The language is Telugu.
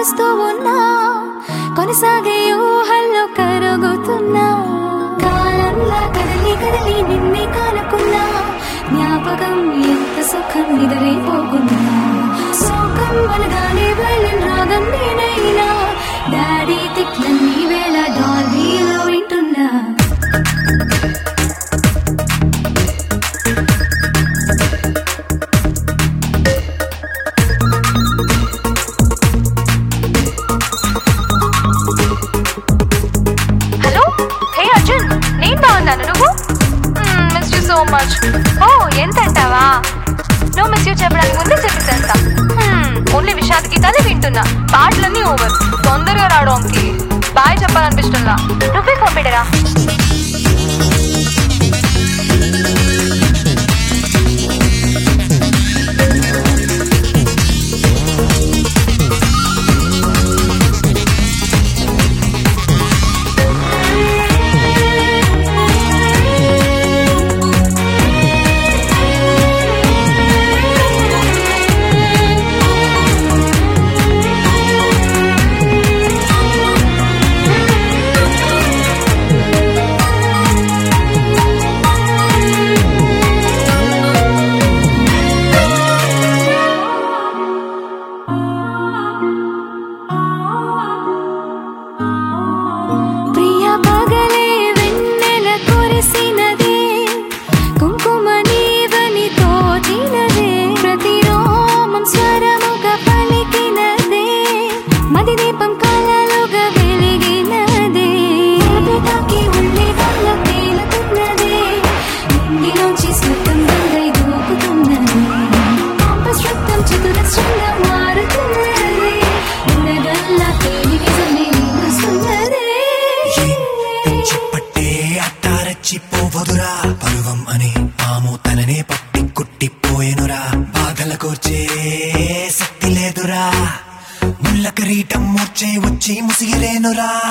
మారుస్తూ ఉన్నా కొనసాగే ఊహల్లో కరుగుతున్నా కాలంలా కదలి కదలి నిన్నే కానుకున్నా జ్ఞాపకం ఎంత సుఖం నిద్రైపోకున్నా సోకం వలగానే వెళ్ళిన రాగం నేనైనా డాడీ తిట్లన్నీ వేళ డాల్బీలో వింటున్నా సో మచ్. ఓ ఎంతంటావా? నో మిస్ యూ చెప్పడానికి ముందే చెప్పేసేస్తా. ఓన్లీ విషాద్ గీతాలే వింటున్నా, పాటలన్నీ ఓవర్. తొందరగా రావడానికి బాయ్ చెప్పాలనిపిస్తుందా? నువ్వే పంపిడరా. పోవదురా పరువం అని ఆము తననే పట్టి కుట్టిపోయేనురా బాధల కోర్చే శక్తి లేదురా ముళ్ళ కిరీటం మూర్చే వచ్చి ముసిగిరేనురా